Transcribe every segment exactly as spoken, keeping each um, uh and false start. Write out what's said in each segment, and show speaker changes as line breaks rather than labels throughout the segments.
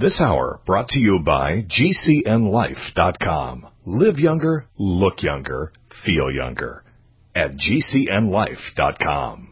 This hour brought to you by G C N life dot com. Live younger, look younger, feel younger at G C N life dot com.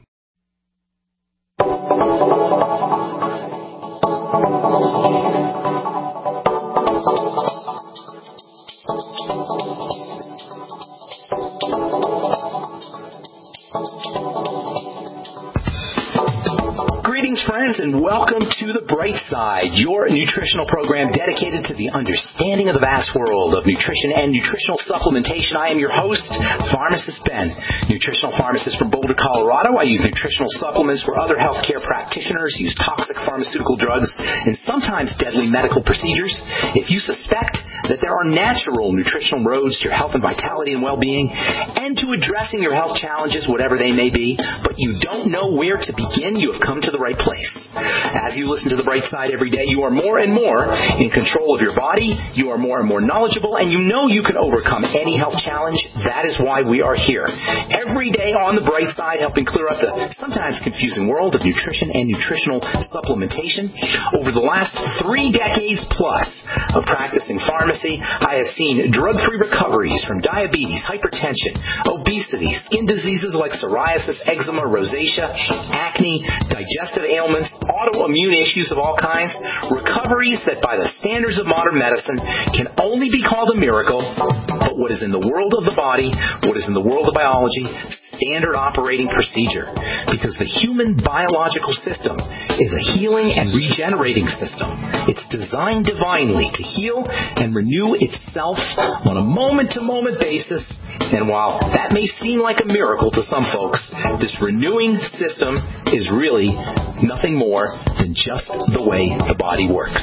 Greetings, friends, and welcome to The Bright Side, your nutritional program dedicated to the understanding of the vast world of nutrition and nutritional supplementation. I am your host, Pharmacist Ben, nutritional pharmacist from Boulder, Colorado. I use nutritional supplements where other healthcare practitioners use toxic pharmaceutical drugs and sometimes deadly medical procedures. If you suspect that there are natural nutritional roads to your health and vitality and well-being and to addressing your health challenges, whatever they may be, but you don't know where to begin, you have come to the right place. As you listen to The Bright Side every day, you are more and more in control of your body, you are more and more knowledgeable, and you know you can overcome any health challenge. That is why we are here. Every day on The Bright Side, helping clear up the sometimes confusing world of nutrition and nutritional supplementation. Over the last three decades plus of practicing pharmacy, I have seen drug-free recoveries from diabetes, hypertension, obesity, skin diseases like psoriasis, eczema, rosacea, acne, digestive ailments, autoimmune issues of all kinds, recoveries that by the standards of modern medicine can only be called a miracle, but what is in the world of the body, what is in the world of biology, standard operating procedure, because the human biological system is a healing and regenerating system. It's designed divinely to heal and renew itself on a moment-to-moment basis, and while that may seem like a miracle to some folks, this renewing system is really nothing more than just the way the body works.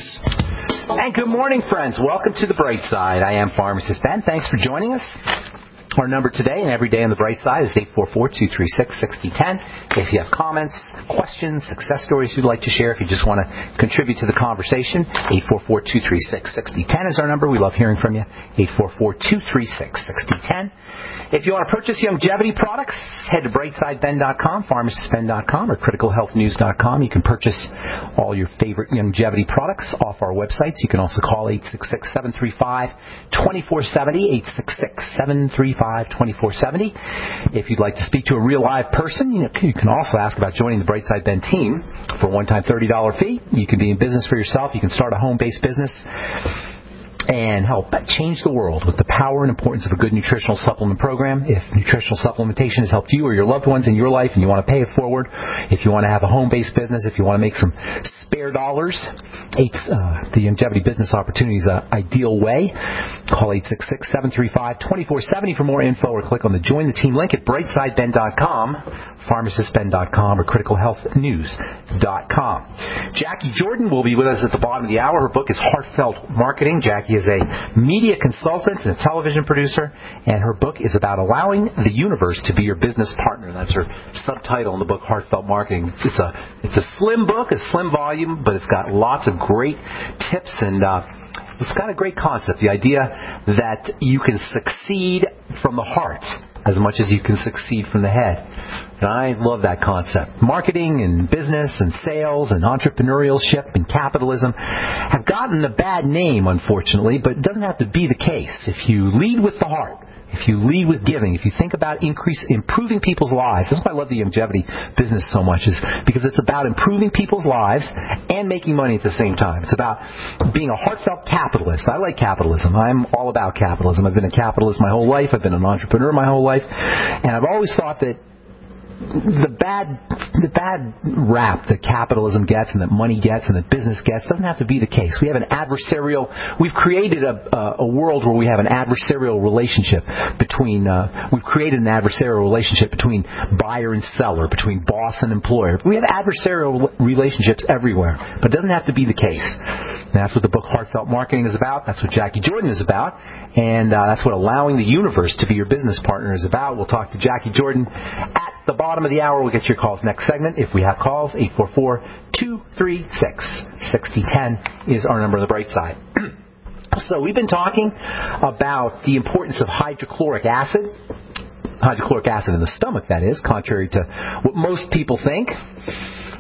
And good morning, friends. Welcome to The Bright Side. I am Pharmacist Ben. Thanks for joining us. Our number today and every day on The Bright Side is eight four four, two three six, six zero one zero. If you have comments, questions, success stories you'd like to share, if you just want to contribute to the conversation, eight four four, two three six, six zero one zero is our number. We love hearing from you. eight four four, two three six, six zero one zero. If you want to purchase Youngevity products, head to bright side ben dot com, pharmacist ben dot com, or critical health news dot com. You can purchase all your favorite Youngevity products off our websites. You can also call eight six six, seven three five, two four seven zero, eight six six, seven three five, two four seven zero. If you'd like to speak to a real live person, you know, you can also ask about joining the Brightside Ben team for a one-time thirty dollars fee. You can be in business for yourself. You can start a home-based business and help change the world with the power and importance of a good nutritional supplement program. If nutritional supplementation has helped you or your loved ones in your life and you want to pay it forward, if you want to have a home-based business, if you want to make some spare dollars, eight, uh, the Youngevity Business Opportunity is an ideal way. Call eight six six, seven three five, two four seven zero for more info, or click on the Join the Team link at bright side ben dot com, pharmacist ben dot com, or critical health news dot com. Jackie Jordan will be with us at the bottom of the hour. Her book is Heartfelt Marketing. Jackie is a media consultant and a television producer, and her book is about allowing the universe to be your business partner. That's her subtitle in the book, Heartfelt Marketing. It's a it's a slim book, a slim volume, but it's got lots of great tips, and uh, it's got a great concept, the idea that you can succeed from the heart as much as you can succeed from the head. And I love that concept. Marketing and business and sales and entrepreneurship and capitalism have gotten a bad name, unfortunately, but it doesn't have to be the case. If you lead with the heart, if you lead with giving, if you think about increase, improving people's lives, that's why I love the Youngevity business so much, is because it's about improving people's lives and making money at the same time. It's about being a heartfelt capitalist. I like capitalism. I'm all about capitalism. I've been a capitalist my whole life. I've been an entrepreneur my whole life. And I've always thought that the bad the bad rap that capitalism gets and that money gets and that business gets doesn't have to be the case. We have an adversarial, we've created a, a, a world where we have an adversarial relationship between, uh, we've created an adversarial relationship between buyer and seller, between boss and employer. We have adversarial relationships everywhere, but it doesn't have to be the case. And that's what the book Heartfelt Marketing is about. That's what Jackie Jordan is about. And uh, that's what allowing the universe to be your business partner is about. We'll talk to Jackie Jordan at the bottom of the hour. We'll get your calls next segment. If we have calls, eight four four, two three six, six zero one zero is our number on the bright side. So we've been talking about the importance of hydrochloric acid. Hydrochloric acid in the stomach, that is, contrary to what most people think.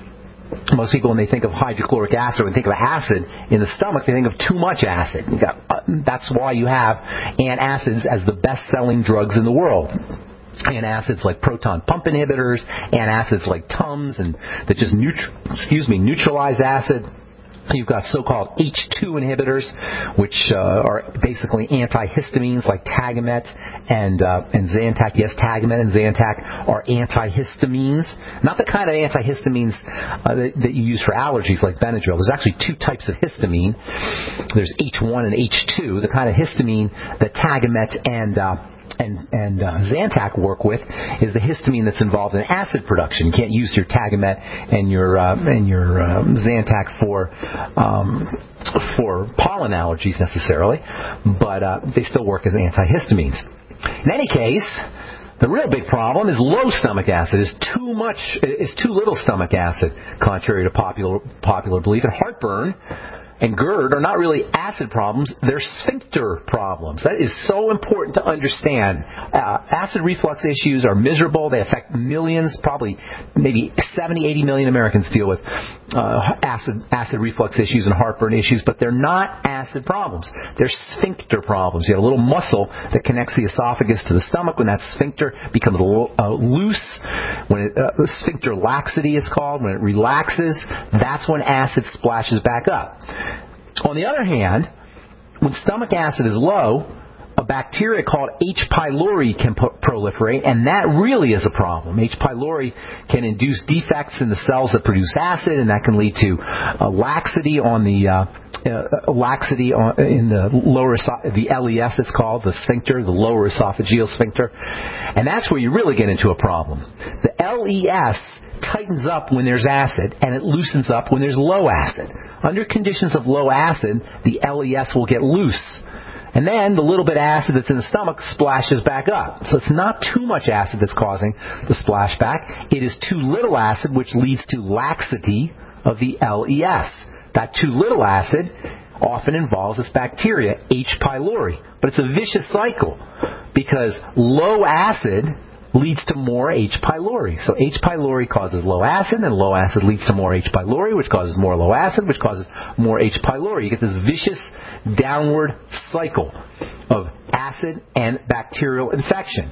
most people, when they think of hydrochloric acid, when they think of acid in the stomach, they think of too much acid. You got, uh, that's why you have antacids as the best-selling drugs in the world. Antacids like proton pump inhibitors, antacids like Tums, and that just neutr- excuse me neutralize acid. You've got so-called H two inhibitors, which uh, are basically antihistamines like Tagamet and uh, and Zantac. Yes, Tagamet and Zantac are antihistamines, not the kind of antihistamines uh, that, that you use for allergies like Benadryl. There's actually two types of histamine. There's H one and H two. The kind of histamine that Tagamet and uh, and, and uh, Zantac work with is the histamine that's involved in acid production. You can't use your Tagamet and your uh, and your uh, Zantac for um, for pollen allergies necessarily, but uh, they still work as antihistamines. In any case, the real big problem is low stomach acid. Is too much, is too little stomach acid, contrary to popular popular belief. And heartburn and GERD are not really acid problems, they're sphincter problems. That is so important to understand. Uh, acid reflux issues are miserable. They affect millions, probably maybe seventy, eighty million Americans deal with uh, acid acid reflux issues and heartburn issues, but they're not acid problems. They're sphincter problems. You have a little muscle that connects the esophagus to the stomach. When that sphincter becomes a little, uh, loose, when it, uh, sphincter laxity is called, when it relaxes, that's when acid splashes back up. On the other hand, when stomach acid is low, a bacteria called H. pylori can po- proliferate, and that really is a problem. H. pylori can induce defects in the cells that produce acid, and that can lead to uh, laxity on the uh, uh, laxity on, in the lower the L E S. It's called the sphincter, the lower esophageal sphincter, and that's where you really get into a problem. The L E S tightens up when there's acid, and it loosens up when there's low acid. Under conditions of low acid, the L E S will get loose. And then the little bit of acid that's in the stomach splashes back up. So it's not too much acid that's causing the splashback. It is too little acid, which leads to laxity of the L E S. That too little acid often involves this bacteria, H. pylori. But it's a vicious cycle because low acid leads to more H. pylori. So H. pylori causes low acid, and low acid leads to more H. pylori, which causes more low acid, which causes more H. pylori. You get this vicious downward cycle of acid and bacterial infection.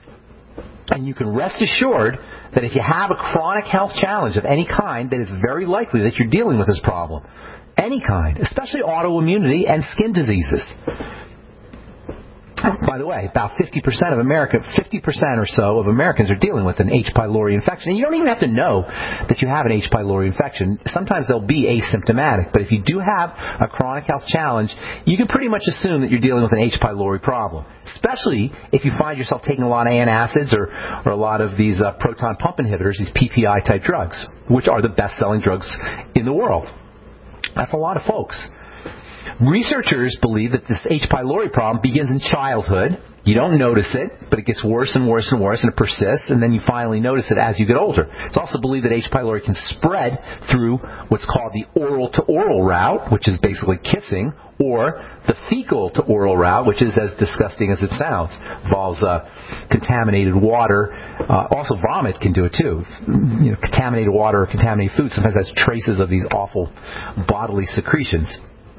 And you can rest assured that if you have a chronic health challenge of any kind, that it's very likely that you're dealing with this problem. Any kind, especially autoimmunity and skin diseases. By the way, about fifty percent of America, fifty percent or so of Americans are dealing with an H. pylori infection. And you don't even have to know that you have an H. pylori infection. Sometimes they'll be asymptomatic. But if you do have a chronic health challenge, you can pretty much assume that you're dealing with an H. pylori problem, especially if you find yourself taking a lot of antacids or, or a lot of these uh, proton pump inhibitors, these P P I-type drugs, which are the best-selling drugs in the world. That's a lot of folks. Researchers believe that this H. pylori problem begins in childhood. You don't notice it, but it gets worse and worse and worse, and it persists, and then you finally notice it as you get older. It's also believed that H. pylori can spread through what's called the oral-to-oral route, which is basically kissing, or the fecal-to-oral route, which is as disgusting as it sounds. Involves uh, contaminated water. Uh, also, vomit can do it too. You know, contaminated water or contaminated food sometimes has traces of these awful bodily secretions.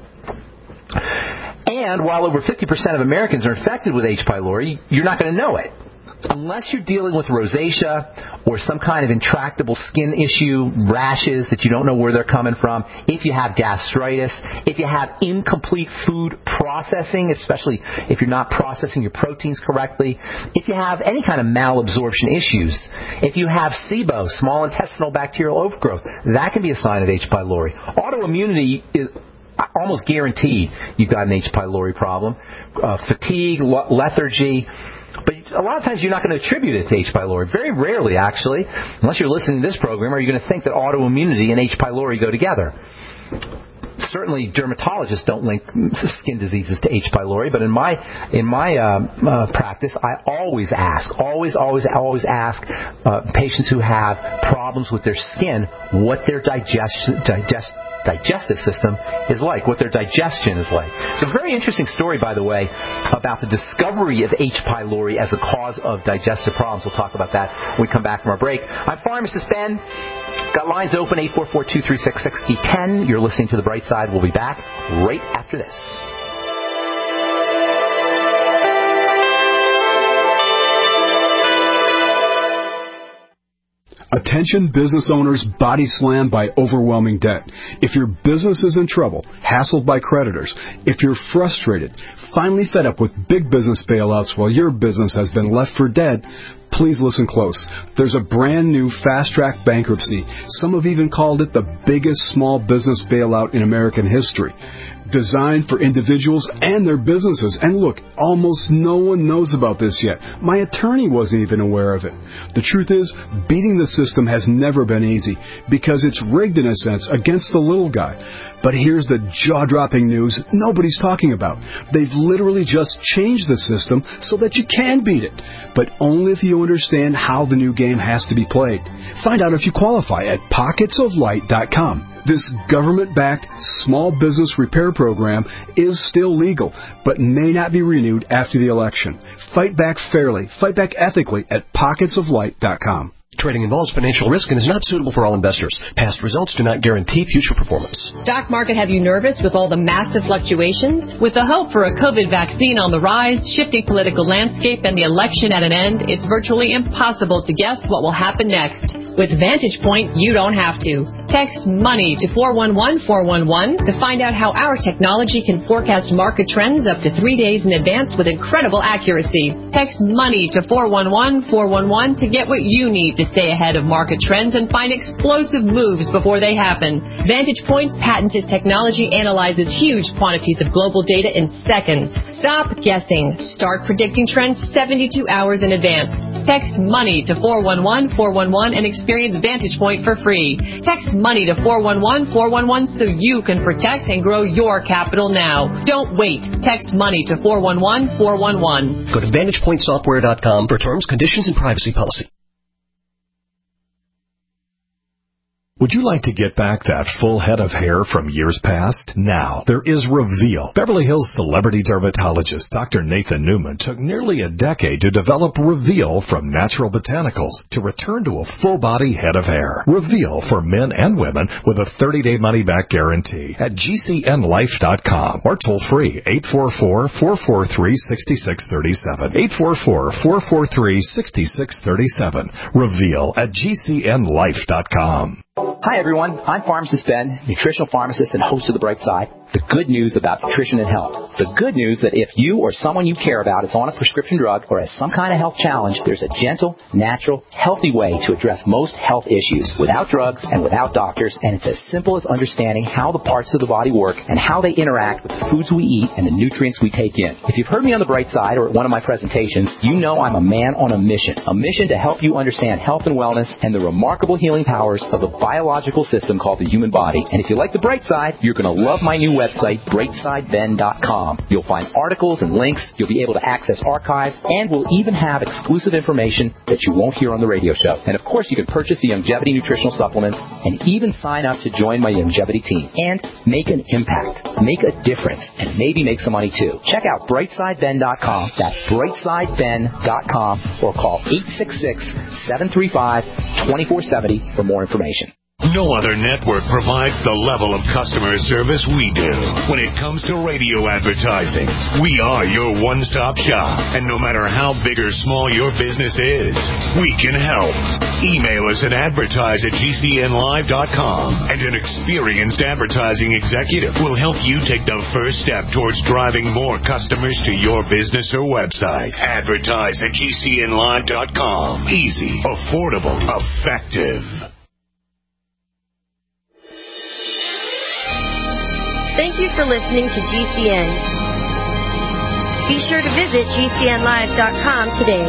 And while over fifty percent of Americans are infected with H. pylori, you're not going to know it. Unless you're dealing with rosacea or some kind of intractable skin issue, rashes that you don't know where they're coming from, if you have gastritis, if you have incomplete food processing, especially if you're not processing your proteins correctly, if you have any kind of malabsorption issues, if you have SIBO, small intestinal bacterial overgrowth, that can be a sign of H. pylori. Autoimmunity is almost guaranteed you've got an H. pylori problem. Uh, fatigue, lethargy. But a lot of times you're not going to attribute it to H. pylori. Very rarely, actually, unless you're listening to this program, are you going to think that autoimmunity and H. pylori go together. Certainly, dermatologists don't link skin diseases to H. pylori, but in my in my uh, uh, practice, I always ask, always, always, always ask uh, patients who have problems with their skin what their digest digest digestive system is like, what their digestion is like. It's a very interesting story, by the way, about the discovery of H. pylori as a cause of digestive problems. We'll talk about that when we come back from our break. I'm Pharmacist Ben. Got lines open, eight four four, two three six, six zero one zero. You're listening to The Bright Side. We'll be back right after this.
Attention business owners body slammed by overwhelming debt. If your business is in trouble, hassled by creditors, if you're frustrated, finally fed up with big business bailouts while your business has been left for dead, please listen close. There's a brand new fast-track bankruptcy. Some have even called it the biggest small business bailout in American history. Designed for individuals and their businesses. And look, almost no one knows about this yet. My attorney wasn't even aware of it. The truth is, beating the system has never been easy because it's rigged in a sense against the little guy. But here's the jaw-dropping news nobody's talking about. They've literally just changed the system so that you can beat it, but only if you understand how the new game has to be played. Find out if you qualify at pockets of light dot com. This government-backed small business repair program is still legal, but may not be renewed after the election. Fight back fairly, fight back ethically at pockets of light dot com.
Trading involves financial risk and is not suitable for all investors. Past results do not guarantee future performance.
Stock market have you nervous with all the massive fluctuations? With the hope for a COVID vaccine on the rise, shifting political landscape, and the election at an end, it's virtually impossible to guess what will happen next. With Vantage Point, you don't have to. Text MONEY to four one one four one one to find out how our technology can forecast market trends up to three days in advance with incredible accuracy. Text MONEY to four one one four one one to get what you need to stay ahead of market trends and find explosive moves before they happen. Vantage Point's patented technology analyzes huge quantities of global data in seconds. Stop guessing. Start predicting trends seventy-two hours in advance. Text MONEY to four one one four one one and experience Vantage Point for free. Text MONEY to four one one four one one so you can protect and grow your capital now. Don't wait. Text MONEY to four one one four one one.
Go to vantage point software dot com for terms, conditions, and privacy policy.
Would you like to get back that full head of hair from years past? Now, there is Reveal. Beverly Hills celebrity dermatologist Doctor Nathan Newman took nearly a decade to develop Reveal from natural botanicals to return to a full-body head of hair. Reveal for men and women with a thirty-day money-back guarantee at G C N life dot com or toll-free eight four four, four four three, six six three seven. eight four four, four four three, six six three seven. Reveal at G C N life dot com.
Hi, everyone. I'm Pharmacist Ben, nutritional pharmacist and host of The Bright Side. The good news about nutrition and health. The good news that if you or someone you care about is on a prescription drug or has some kind of health challenge, there's a gentle, natural, healthy way to address most health issues without drugs and without doctors, and it's as simple as understanding how the parts of the body work and how they interact with the foods we eat and the nutrients we take in. If you've heard me on The Bright Side or at one of my presentations, you know I'm a man on a mission, a mission to help you understand health and wellness and the remarkable healing powers of a biological system called the human body. And if you like The Bright Side, you're going to love my new website, bright side ben dot com. You'll find articles and links, you'll be able to access archives, and we'll even have exclusive information that you won't hear on the radio show. And of course, you can purchase the Youngevity nutritional supplements and even sign up to join my Youngevity team and make an impact, make a difference, and maybe make some money too. Check out bright side ben dot com. That's bright side ben dot com or call eight six six, seven three five, two four seven zero for more information.
No other network provides the level of customer service we do. When it comes to radio advertising, we are your one-stop shop. And no matter how big or small your business is, we can help. Email us at advertise at G C N live dot com, and an experienced advertising executive will help you take the first step towards driving more customers to your business or website. Advertise at G C N live dot com. Easy, affordable, effective.
Thank you for listening to G C N. Be sure to visit G C N live dot com today.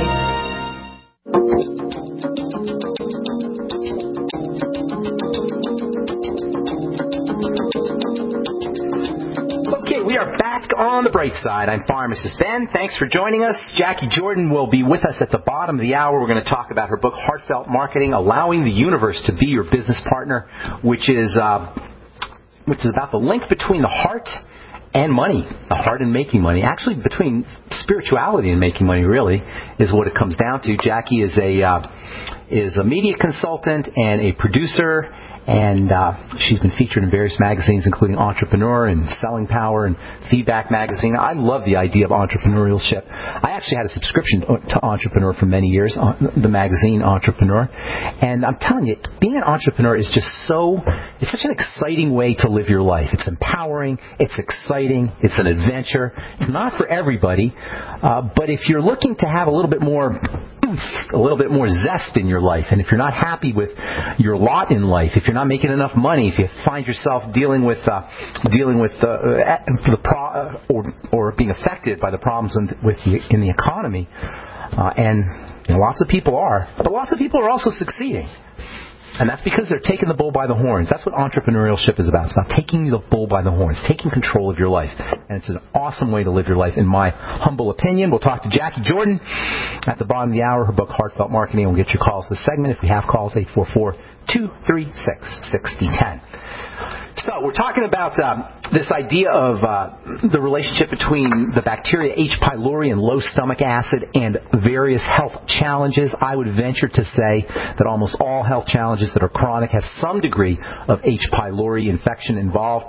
Okay, we are back on The Bright Side. I'm Pharmacist Ben. Thanks for joining us. Jackie Jordan will be with us at the bottom of the hour. We're going to talk about her book, Heartfelt Marketing, Allowing the Universe to Be Your Business Partner, which is... Uh, which is about the link between the heart and money, a heart in making money. Actually, between spirituality and making money, really, is what it comes down to. Jackie is a uh, is a media consultant and a producer. And uh, she's been featured in various magazines, including Entrepreneur and Selling Power and Feedback Magazine. I love the idea of entrepreneurship. I actually had a subscription to Entrepreneur for many years, the magazine Entrepreneur. And I'm telling you, being an entrepreneur is just so, it's such an exciting way to live your life. It's empowering, it's exciting, it's an adventure. It's not for everybody, uh, but if you're looking to have a little bit more a little bit more zest in your life, and if you're not happy with your lot in life, if you're not making enough money, if you find yourself dealing with uh, dealing with uh, the pro- or or being affected by the problems in, with the, in the economy, uh, and you know, lots of people are, but lots of people are also succeeding. And that's because they're taking the bull by the horns. That's what entrepreneurship is about. It's about taking the bull by the horns, taking control of your life. And it's an awesome way to live your life, in my humble opinion. We'll talk to Jackie Jordan at the bottom of the hour. Her book, Heartfelt Marketing. We'll get your calls this segment. If we have calls, eight four four, two three six, six zero one zero. So we're talking about um, this idea of uh, the relationship between the bacteria H. pylori and low stomach acid and various health challenges. I would venture to say that almost all health challenges that are chronic have some degree of H. pylori infection involved.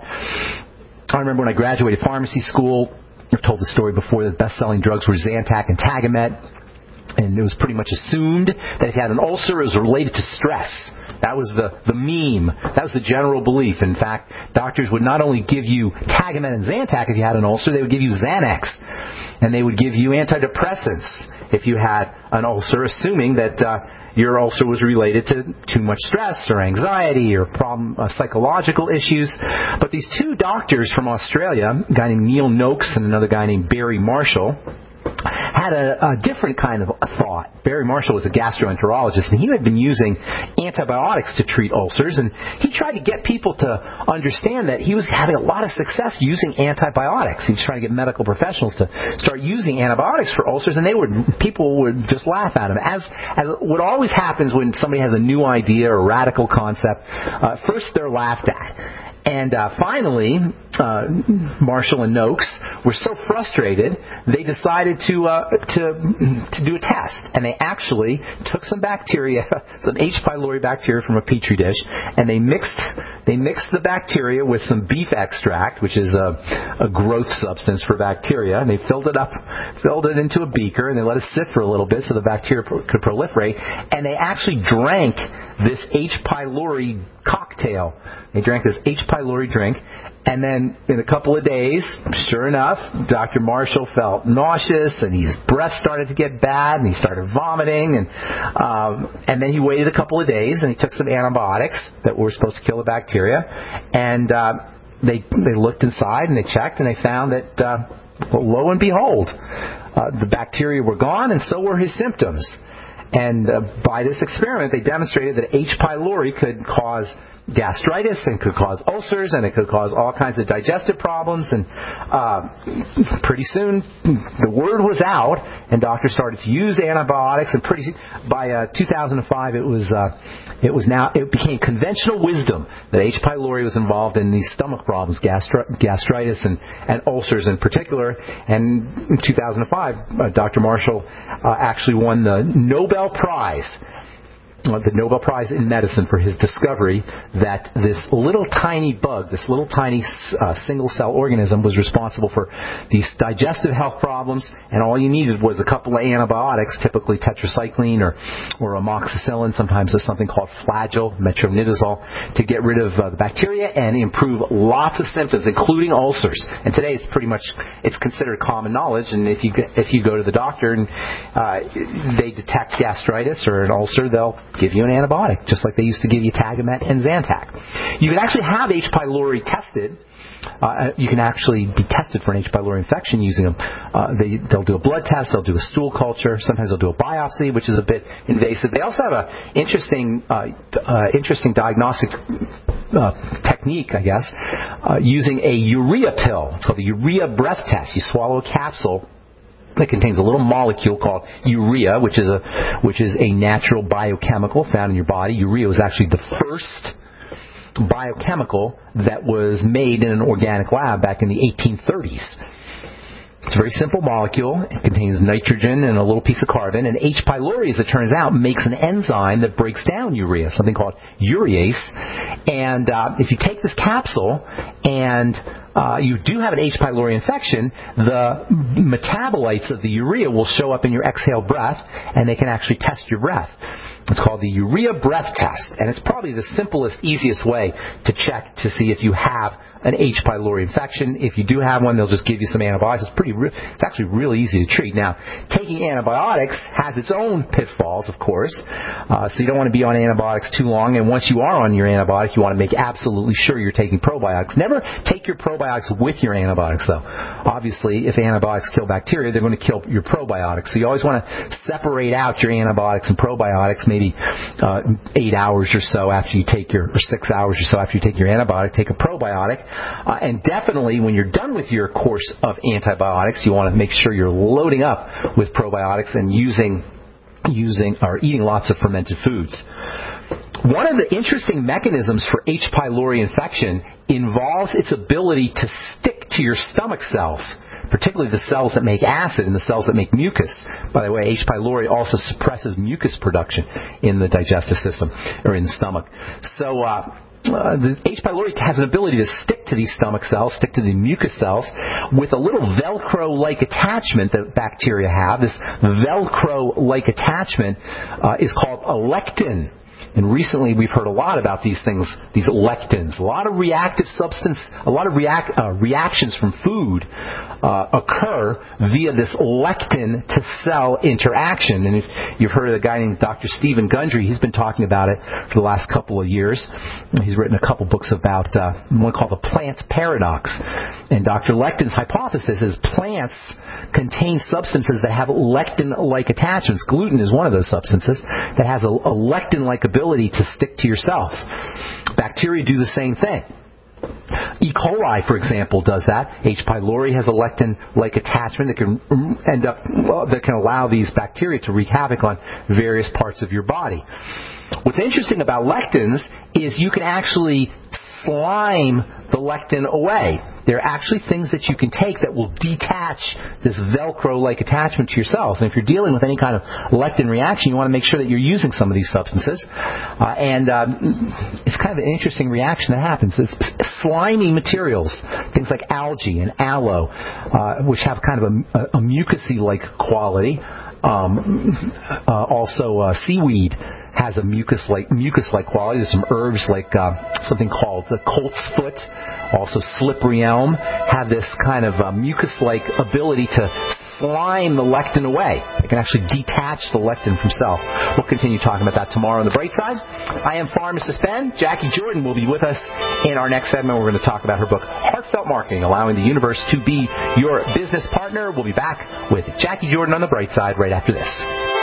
I remember when I graduated pharmacy school, I've told the story before, the best-selling drugs were Zantac and Tagamet. And it was pretty much assumed that if you had an ulcer, it was related to stress. That was the, the meme. That was the general belief. In fact, doctors would not only give you Tagamet and Zantac if you had an ulcer, they would give you Xanax. And they would give you antidepressants if you had an ulcer, assuming that uh, your ulcer was related to too much stress or anxiety or problem, uh, psychological issues. But these two doctors from Australia, a guy named Neil Noakes and another guy named Barry Marshall, had a, a different kind of thought. Barry Marshall was a gastroenterologist, and he had been using antibiotics to treat ulcers, and he tried to get people to understand that he was having a lot of success using antibiotics. He was trying to get medical professionals to start using antibiotics for ulcers, and they would people would just laugh at him. As as what always happens when somebody has a new idea or radical concept, uh, first they're laughed at. And uh, finally, uh, Marshall and Noakes were so frustrated, they decided to uh, to to do a test. And they actually took some bacteria, some H. pylori bacteria from a petri dish, and they mixed they mixed the bacteria with some beef extract, which is a, a growth substance for bacteria. And they filled it up, filled it into a beaker, and they let it sit for a little bit so the bacteria could proliferate. And they actually drank this H. pylori cocktail. They drank this H. pylori drink, and then in a couple of days, sure enough, Doctor Marshall felt nauseous, and his breath started to get bad, and he started vomiting, and um, and then he waited a couple of days, and he took some antibiotics that were supposed to kill the bacteria, and uh, they they looked inside, and they checked, and they found that, uh, well, lo and behold, uh, the bacteria were gone, and so were his symptoms. And uh, by this experiment, they demonstrated that H. pylori could cause gastritis and could cause ulcers, and it could cause all kinds of digestive problems. And uh, pretty soon, the word was out, and doctors started to use antibiotics. And pretty by uh, two thousand five, it was uh, it was now it became conventional wisdom that H. pylori was involved in these stomach problems, gastri- gastritis and, and ulcers in particular. And in two thousand five, uh, Doctor Marshall uh, actually won the Nobel Prize. The Nobel Prize in Medicine for his discovery that this little tiny bug, this little tiny uh, single-cell organism was responsible for these digestive health problems, and all you needed was a couple of antibiotics, typically tetracycline or, or amoxicillin, sometimes there's something called Flagyl, metronidazole, to get rid of uh, the bacteria and improve lots of symptoms, including ulcers. And today it's pretty much, it's considered common knowledge, and if you if you go to the doctor and uh, they detect gastritis or an ulcer, they'll give you an antibiotic, just like they used to give you Tagamet and Zantac. You can actually have H. pylori tested. Uh, you can actually be tested for an H. pylori infection using them. Uh, they, they'll do a blood test, they'll do a stool culture, sometimes they'll do a biopsy, which is a bit invasive. They also have an interesting, uh, uh, interesting diagnostic uh, technique, I guess, uh, using a urea pill. It's called the urea breath test. You swallow a capsule that contains a little molecule called urea, which is a which is a natural biochemical found in your body. Urea was actually the first biochemical that was made in an organic lab back in the eighteen thirties. It's a very simple molecule. It contains nitrogen and a little piece of carbon. And H. pylori, as it turns out, makes an enzyme that breaks down urea, something called urease. And uh, if you take this capsule and uh, you do have an H. pylori infection, the metabolites of the urea will show up in your exhaled breath, and they can actually test your breath. It's called the urea breath test, and it's probably the simplest, easiest way to check to see if you have an H. pylori infection. If you do have one, they'll just give you some antibiotics. It's pretty, re- it's actually really easy to treat. Now, taking antibiotics has its own pitfalls, of course. Uh, so you don't want to be on antibiotics too long. And once you are on your antibiotic, you want to make absolutely sure you're taking probiotics. Never take your probiotics with your antibiotics, though. Obviously, if antibiotics kill bacteria, they're going to kill your probiotics. So you always want to separate out your antibiotics and probiotics, maybe uh, eight hours or so after you take your, or six hours or so after you take your antibiotic. Take a probiotic. Uh, and definitely, when you're done with your course of antibiotics, you want to make sure you're loading up with probiotics and using, using or eating lots of fermented foods. One of the interesting mechanisms for H. pylori infection involves its ability to stick to your stomach cells, particularly the cells that make acid and the cells that make mucus. By the way, H. pylori also suppresses mucus production in the digestive system or in the stomach. So, uh, Uh, the H. pylori has an ability to stick to these stomach cells, stick to the mucus cells, with a little Velcro-like attachment that bacteria have. This Velcro-like attachment uh, is called a lectin. And recently we've heard a lot about these things, these lectins. A lot of reactive substance, a lot of react, uh, reactions from food uh, occur via this lectin to cell interaction. And if you've heard of a guy named Doctor Stephen Gundry, he's been talking about it for the last couple of years. He's written a couple books about uh, one called the plant paradox. And Doctor Lectin's hypothesis is plants contain substances that have lectin-like attachments. Gluten is one of those substances that has a, a lectin-like ability to stick to your cells. Bacteria do the same thing. E. coli, for example, does that. H. pylori has a lectin-like attachment that can end up that can allow these bacteria to wreak havoc on various parts of your body. What's interesting about lectins is you can actually slime the lectin away. There are actually things that you can take that will detach this Velcro-like attachment to your cells. And if you're dealing with any kind of lectin reaction, you want to make sure that you're using some of these substances. Uh, and uh, it's kind of an interesting reaction that happens. It's slimy materials, things like algae and aloe, uh, which have kind of a, a mucousy-like quality. Um, uh, also, uh, seaweed has a mucus-like mucus-like quality. There's some herbs like uh, something called the colt's foot, also slippery elm, have this kind of uh, mucus-like ability to slime the lectin away. It can actually detach the lectin from cells. We'll continue talking about that tomorrow on the bright side. I am Pharmacist Ben. Jackie Jordan will be with us in our next segment. We're going to talk about her book, Heartfelt Marketing, Allowing the Universe to Be Your Business Partner. We'll be back with Jackie Jordan on the bright side right after this.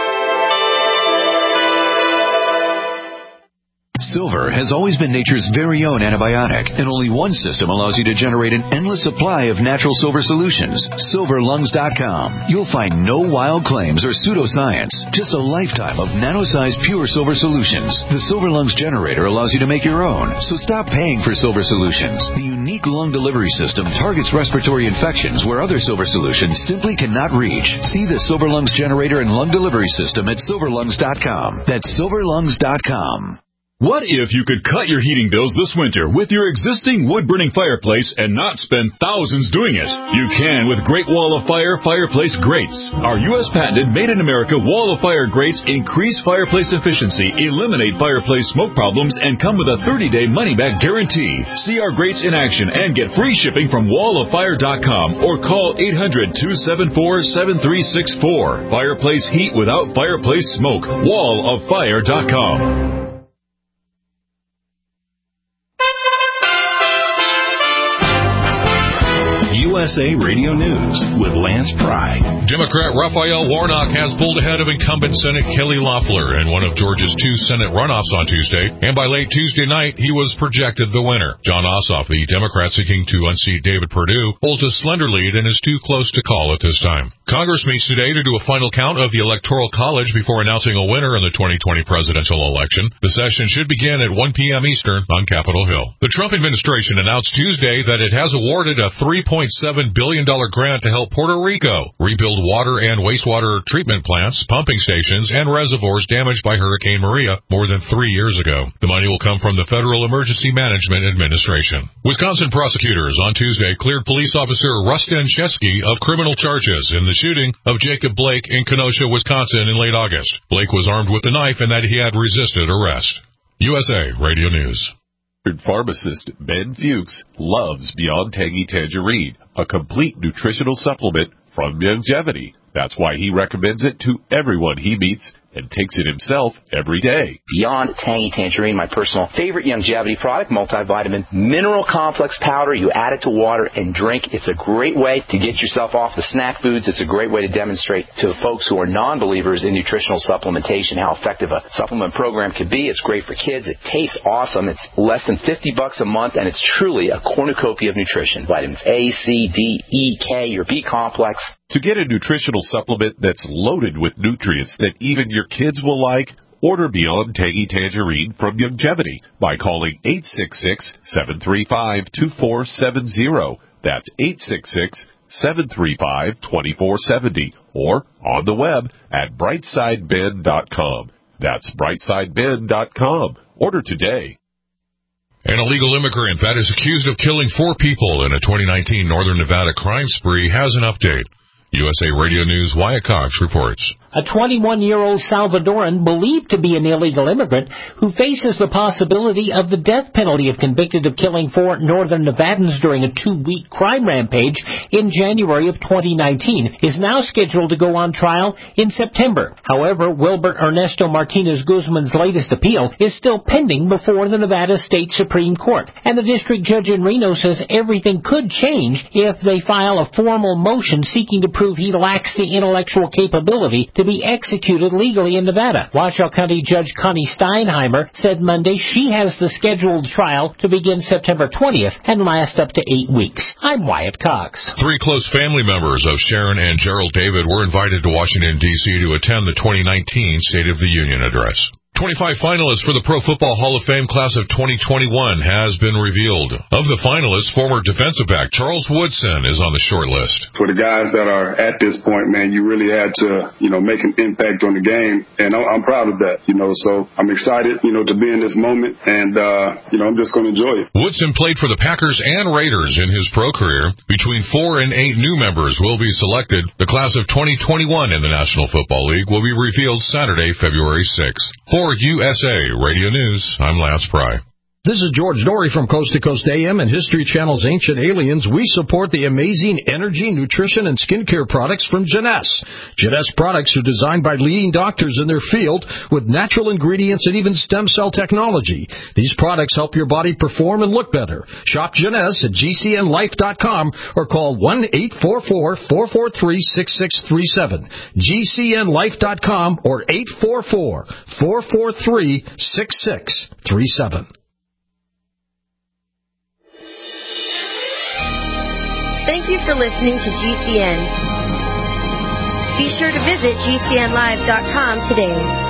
Silver has always been nature's very own antibiotic, and only one system allows you to generate an endless supply of natural silver solutions. silver lungs dot com. You'll find no wild claims or pseudoscience, just a lifetime of nano-sized pure silver solutions. The Silver Lungs generator allows you to make your own, so stop paying for silver solutions. The unique lung delivery system targets respiratory infections where other silver solutions simply cannot reach. See the Silver Lungs generator and lung delivery system at silver lungs dot com. That's silver lungs dot com.
What if you could cut your heating bills this winter with your existing wood-burning fireplace and not spend thousands doing it? You can with Great Wall of Fire Fireplace Grates. Our U S patented made-in-America Wall of Fire grates increase fireplace efficiency, eliminate fireplace smoke problems, and come with a thirty-day money-back guarantee. See our grates in action and get free shipping from wall of fire dot com or call eight hundred, two seven four, seven three six four. Fireplace heat without fireplace smoke. wall of fire dot com.
U
S A Radio News with Lance Pry.
Democrat Raphael Warnock has pulled ahead of incumbent Senate Kelly Loeffler in one of Georgia's two Senate runoffs on Tuesday, and by late Tuesday night, he was projected the winner. John Ossoff, the Democrat seeking to unseat David Perdue, holds a slender lead and is too close to call at this time. Congress meets today to do a final count of the Electoral College before announcing a winner in the twenty twenty presidential election. The session should begin at one p.m. Eastern on Capitol Hill. The Trump administration announced Tuesday that it has awarded a three point seven billion dollars grant to help Puerto Rico rebuild water and wastewater treatment plants, pumping stations, and reservoirs damaged by Hurricane Maria more than three years ago. The money will come from the Federal Emergency Management Administration. Wisconsin prosecutors on Tuesday cleared police officer Rustin Chesky of criminal charges in the shooting of Jacob Blake in Kenosha, Wisconsin in late August. Blake was armed with a knife and that he had resisted arrest. U S A Radio News.
Pharmacist Ben Fuchs loves Beyond Tangy Tangerine, a complete nutritional supplement from Longevity. That's why he recommends it to everyone he meets and takes it himself every day.
Beyond Tangy Tangerine, my personal favorite longevity product, multivitamin mineral complex powder. You add it to water and drink. It's a great way to get yourself off the snack foods. It's a great way to demonstrate to folks who are non-believers in nutritional supplementation how effective a supplement program can be. It's great for kids. It tastes awesome. It's less than fifty bucks a month, and it's truly a cornucopia of nutrition. Vitamins A, C, D, E, K, your B complex.
To get a nutritional supplement that's loaded with nutrients that even your kids will like, order Beyond Tangy Tangerine from Longevity by calling eight six six, seven three five, two four seven zero. That's eight six six, seven three five, two four seven zero. Or on the web at brightside ben dot com. That's brightside ben dot com. Order today.
An illegal immigrant that is accused of killing four people in a twenty nineteen Northern Nevada crime spree has an update. U S A Radio News' Wyatt Cox reports.
A twenty-one-year-old Salvadoran believed to be an illegal immigrant who faces the possibility of the death penalty if convicted of killing four Northern Nevadans during a two-week crime rampage in January of twenty nineteen is now scheduled to go on trial in September. However, Wilbert Ernesto Martinez Guzman's latest appeal is still pending before the Nevada State Supreme Court, and the district judge in Reno says everything could change if they file a formal motion seeking to prove he lacks the intellectual capability to be executed legally in Nevada. Washoe County Judge Connie Steinheimer said Monday she has the scheduled trial to begin September twentieth and last up to eight weeks. I'm Wyatt Cox.
Three close family members of Sharon and Gerald David were invited to Washington, D C to attend the twenty nineteen State of the Union address. twenty-five finalists for the Pro Football Hall of Fame class of twenty twenty-one has been revealed. Of the finalists, former defensive back Charles Woodson is on the short list.
For the guys that are at this point, man, you really had to, you know, make an impact on the game, and I'm proud of that, you know, so I'm excited, you know, to be in this moment, and, uh, you know, I'm just going to enjoy it.
Woodson played for the Packers and Raiders in his pro career. Between four and eight new members will be selected. The class of twenty twenty-one in the National Football League will be revealed Saturday, February sixth. For U S A Radio News, I'm Lance Pry.
This is George Norrie from Coast to Coast A M and History Channel's Ancient Aliens. We support the amazing energy, nutrition, and skincare products from Jeunesse. Jeunesse products are designed by leading doctors in their field with natural ingredients and even stem cell technology. These products help your body perform and look better. Shop Jeunesse at G C N life dot com or call one eight four four, four four three, six six three seven. G C N life dot com or eight four four, four four three, six six three seven.
Thank you for listening to G C N. Be sure to visit G C N live dot com today.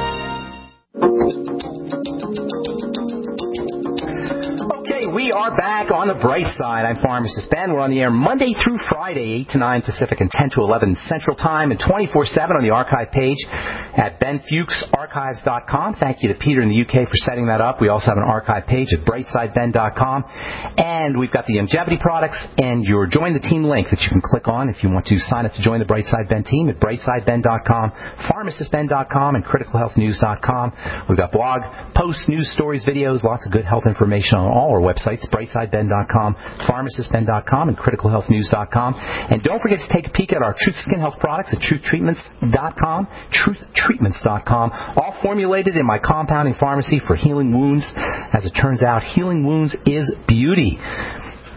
We are back on the bright side. I'm Pharmacist Ben. We're on the air Monday through Friday, eight to nine Pacific and ten to eleven Central Time, and twenty-four seven on the archive page at ben fuchs archives dot com. Thank you to Peter in the U K for setting that up. We also have an archive page at brightside ben dot com. And we've got the longevity products and your Join the Team link that you can click on if you want to sign up to join the Brightside Ben team at brightside ben dot com, pharmacist ben dot com, and critical health news dot com. We've got blog posts, news stories, videos, lots of good health information on all our websites, brightside ben dot com, pharmacist ben dot com, and critical health news dot com. And don't forget to take a peek at our Truth Skin Health products at truth treatments dot com, truth treatments dot com, all formulated in my compounding pharmacy for healing wounds. As it turns out, healing wounds is beauty.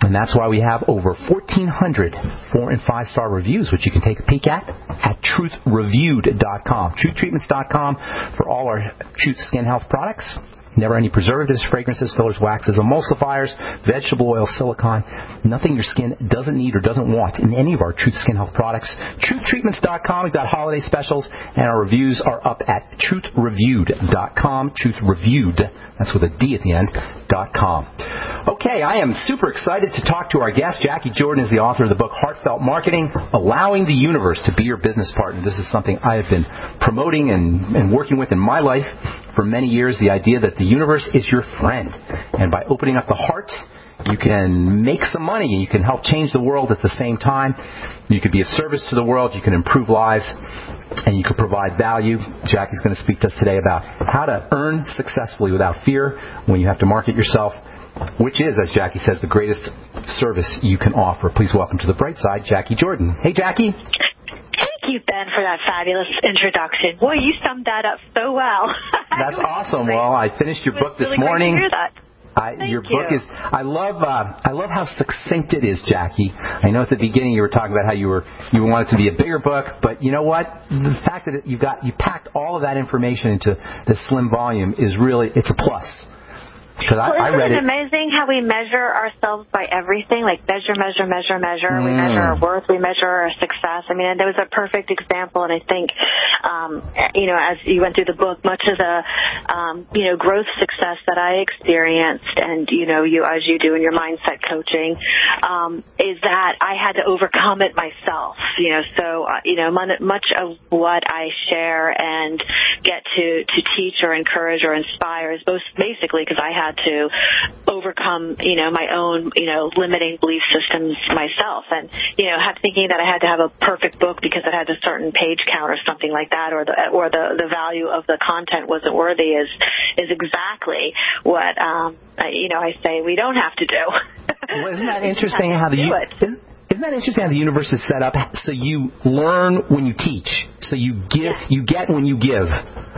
And that's why we have over fourteen hundred four and five star reviews, which you can take a peek at at truth reviewed dot com. truth treatments dot com for all our Truth Skin Health products. Never any preservatives, fragrances, fillers, waxes, emulsifiers, vegetable oil, silicone. Nothing your skin doesn't need or doesn't want in any of our Truth Skin Health products. truth treatments dot com. We've got holiday specials, and our reviews are up at truth reviewed dot com. Truth Reviewed, that's with a D at the end, dot com. Okay, I am super excited to talk to our guest. Jackie Jordan is the author of the book Heartfelt Marketing, Allowing the Universe to Be Your Business Partner. This is something I have been promoting and, and working with in my life for many years, the idea that the universe is your friend. And by opening up the heart, you can make some money. You can help change the world at the same time. You can be of service to the world. You can improve lives. And you can provide value. Jackie's going to speak to us today about how to earn successfully without fear when you have to market yourself, which is, as Jackie says, the greatest service you can offer. Please welcome to the bright side, Jackie Jordan. Hey, Jackie.
Thank you, Ben, for that fabulous introduction. Boy, you summed that up so well.
That's awesome. Well, I finished your book this
really
morning.
Great to hear that.
I,
Thank
your
you.
book is. I love. Uh, I love how succinct it is, Jackie. I know at the beginning you were talking about how you were you wanted to be a bigger book, but you know what? The fact that you've got you packed all of that information into this slim volume is really it's a plus. Because
well,
I, I read
it
it.
amazing how we measure ourselves by everything, like measure, measure, measure, measure. Mm. We measure our worth. We measure our success. I mean, and there was a perfect example, and I think, um, you know, as you went through the book, much of the, um, you know, growth success that I experienced, and, you know, you as you do in your mindset coaching, um, is that I had to overcome it myself, you know. So, uh, you know, much of what I share and get to, to teach or encourage or inspire is both basically because I had to overcome, you know, my own, you know, limiting belief systems myself. And, you know, have, thinking that I had to have a perfect book because it had a certain page count or something like that, or the or the, the value of the content wasn't worthy is is exactly what, um, I, you know, I say we don't have to do.
Well, isn't that interesting how the... Isn't, isn't that interesting how the universe is set up so you learn when you teach, so you give, yes. you get when you give?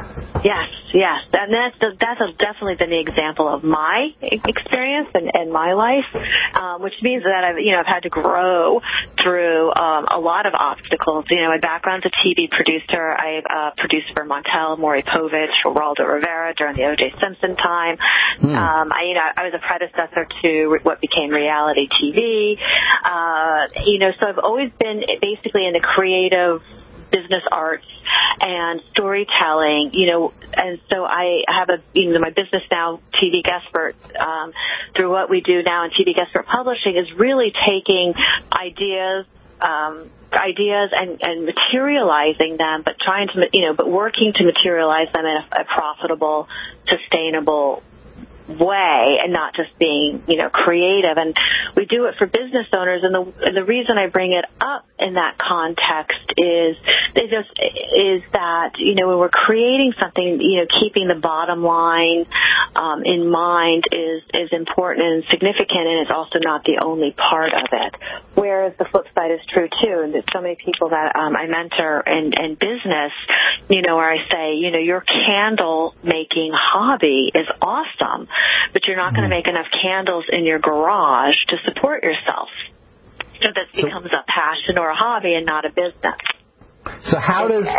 Yes, yes, and that's that's definitely been the example of my experience and, and my life, um, which means that I've you know I've had to grow through um, a lot of obstacles. You know, my background's a T V producer. I uh, produced for Montel, Maury Povich, Geraldo Rivera during the O J Simpson time. Hmm. Um, I you know I was a predecessor to what became reality T V. Uh, you know, so I've always been basically in the creative business arts and storytelling, you know, and so I have a, you know, my business now, T V Guestpert, um, through what we do now in T V Guestpert Publishing is really taking ideas, um, ideas and, and materializing them, but trying to, you know, but working to materialize them in a, a profitable, sustainable way and not just being, you know, creative. And we do it for business owners. And the and the reason I bring it up in that context is is just is that, you know, when we're creating something, you know, keeping the bottom line um, in mind is is important and significant, and it's also not the only part of it. Whereas the flip side is true too. And there's so many people that um, I mentor in, in business, you know, where I say, you know, your candle making hobby is awesome, but you're not going to make enough candles in your garage to support yourself. So this so, becomes a passion or a hobby and not a business.
So how does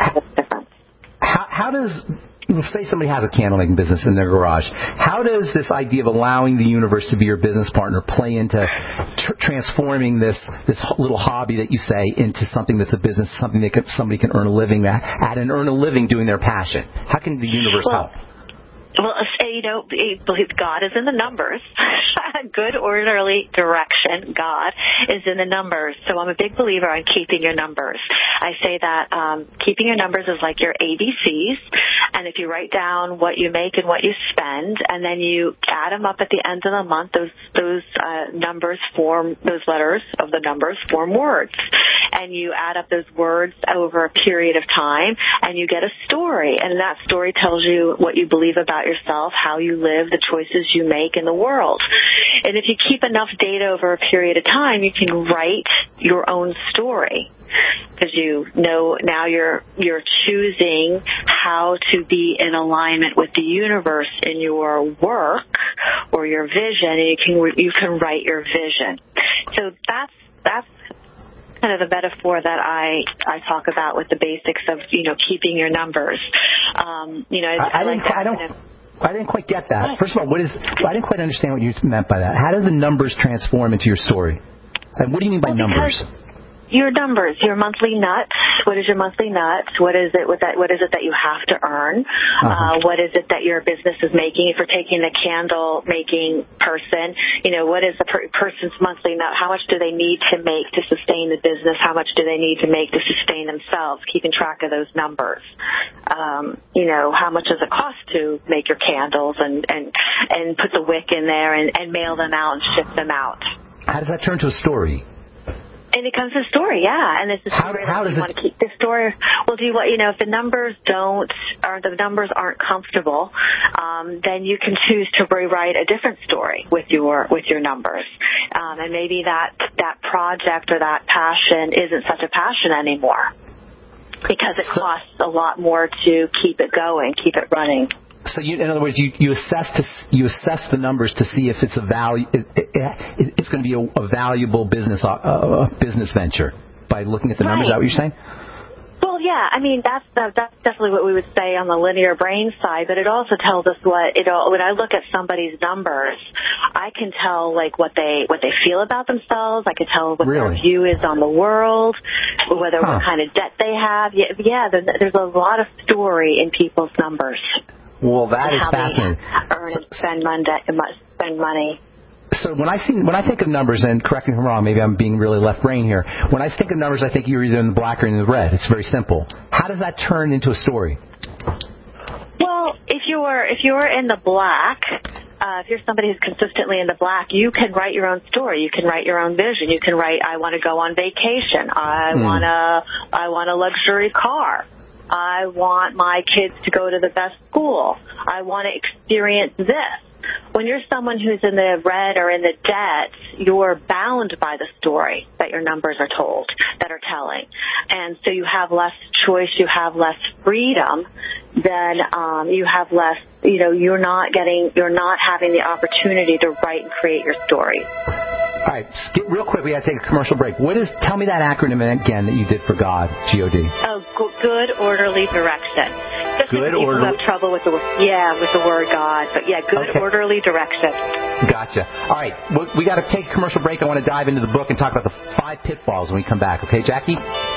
how, how does let's say somebody has a candle making business in their garage? How does this idea of allowing the universe to be your business partner play into tr- transforming this this little hobby that you say into something that's a business, something that can, somebody can earn a living at, at and earn a living doing their passion? How can the universe
well,
help?
Well, you know, God is in the numbers. Good, orderly direction, God, is in the numbers. So I'm a big believer on keeping your numbers. I say that um, keeping your numbers is like your A B Cs. And if you write down what you make and what you spend, and then you add them up at the end of the month, those those uh, numbers form, those letters of the numbers form words. and you add up those words over a period of time, and you get a story. And that story tells you what you believe about yourself, how you live, the choices you make in the world. And if you keep enough data over a period of time, you can write your own story. Because you know now you're you're choosing how to be in alignment with the universe in your work or your vision, and you can you can write your vision. So that's that's kind of the metaphor that I I talk about with the basics of you know keeping your numbers. Um, you know, I,
I, I
like
didn't I don't.
Kind of,
I didn't quite get that. First of all, what is? I didn't quite understand what you meant by that. How do the numbers transform into your story? And what do you mean by
well,
numbers?
Your numbers, your monthly nuts. What is your monthly nuts? What is it? What that? What is it that you have to earn? Uh-huh. Uh, what is it that your business is making? If we're taking the candle making person, you know, what is the per- person's monthly nut? How much do they need to make to sustain the business? How much do they need to make to sustain themselves? Keeping track of those numbers. Um, you know, how much does it cost to make your candles and and and put the wick in there and, and mail them out and ship them out?
How does that turn to a story?
And it comes to a story, yeah. And it's a story.
How, how
like
does
you
it...
want to keep the story? Well, do you what? You know, if the numbers don't, or the numbers aren't comfortable, um, then you can choose to rewrite a different story with your with your numbers. Um, and maybe that that project or that passion isn't such a passion anymore because it costs a lot more to keep it going, keep it running.
So, you, in other words, you, you assess to you assess the numbers to see if it's a value. It, it, it, it's going to be a, a valuable business uh, business venture by looking at the numbers. Is that what you're saying?
Well, yeah. I mean, that's the, that's definitely what we would say on the linear brain side. But it also tells us what it. When I look at somebody's numbers, I can tell like what they what they feel about themselves. I can tell what
really?
their view is on the world, whether huh. what kind of debt they have. Yeah, yeah. There's a lot of story in people's numbers.
Well, that is fascinating.
Earn and spend money. Spend money.
So when I see when I think of numbers, and correct me if I'm wrong, maybe I'm being really left brain here. When I think of numbers, I think you're either in the black or in the red. It's very simple. How does that turn into a story?
Well, if you're if you're in the black. Uh, if you're somebody who's consistently in the black, you can write your own story. You can write your own vision. You can write, I want to go on vacation. I hmm. want a I want a luxury car. I want my kids to go to the best school. I want to experience this. When you're someone who's in the red or in the debt, you're bound by the story that your numbers are told, that are telling. And so you have less choice, you have less freedom, then um, you have less, you know, you're not getting, you're not having the opportunity to write and create your story.
All right, skip, real quick, we got to take a commercial break. What is? Tell me that acronym again that you did for God, G O D.
Oh, good orderly direction. Just
good
people
orderly.
Who have trouble with the yeah with the word God, but yeah, good
okay.
orderly direction.
Gotcha. All right, we, we got to take a commercial break. I want to dive into the book and talk about the five pitfalls when we come back. Okay, Jackie?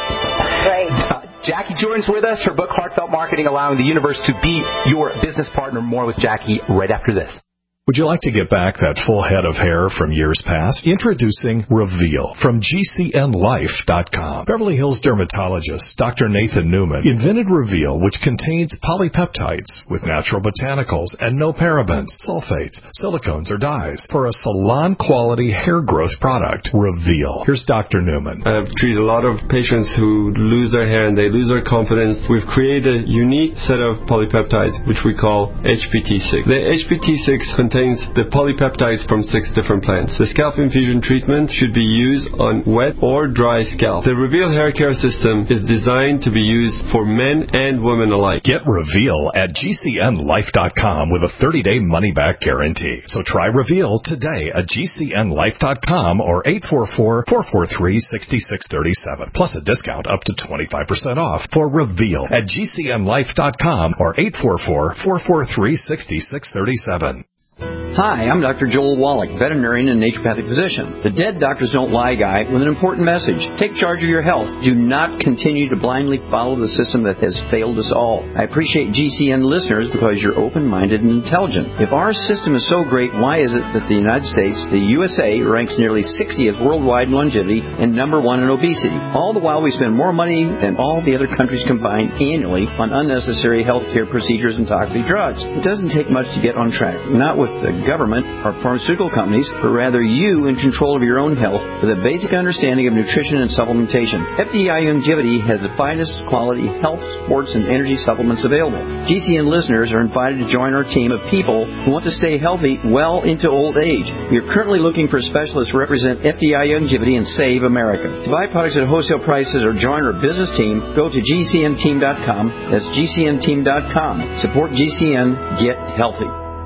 Great.
Uh, Jackie Jordan's with us. Her book, Heartfelt Marketing, Allowing the Universe to Be Your Business Partner. More with Jackie right after this.
Would you like to get back that full head of hair from years past? Introducing Reveal from G C N life dot com. Beverly Hills dermatologist Doctor Nathan Newman invented Reveal, which contains polypeptides with natural botanicals and no parabens, sulfates, silicones, or dyes for a salon-quality hair growth product. Reveal. Here's Doctor Newman.
I've treated a lot of patients who lose their hair and they lose their confidence. We've created a unique set of polypeptides, which we call H P T six. The H P T six contains the polypeptides from six different plants. The scalp infusion treatment should be used on wet or dry scalp. The Reveal hair care system is designed to be used for men and women alike.
Get Reveal at G C N life dot com with a thirty-day money-back guarantee. So try Reveal today at G C N life dot com or eight four four, four four three, six six three seven. Plus a discount up to twenty-five percent off for Reveal at G C N life dot com or eight four four, four four three, six six three seven.
Hi, I'm Doctor Joel Wallach, veterinarian and naturopathic physician. The Dead Doctors Don't Lie guy with an important message. Take charge of your health. Do not continue to blindly follow the system that has failed us all. I appreciate G C N listeners because you're open-minded and intelligent. If our system is so great, why is it that the United States, the U S A, ranks nearly sixtieth worldwide in longevity and number one in obesity? All the while we spend more money than all the other countries combined annually on unnecessary health care procedures and toxic drugs. It doesn't take much to get on track. Not with the government or pharmaceutical companies, but rather you in control of your own health with a basic understanding of nutrition and supplementation. F D I Longevity has the finest quality health, sports, and energy supplements available. G C N listeners are invited to join our team of people who want to stay healthy well into old age. We are currently looking for specialists to represent F D I Longevity and Save America. To buy products at wholesale prices or join our business team, go to G C N team dot com. That's G C N team dot com. Support G C N. Get healthy.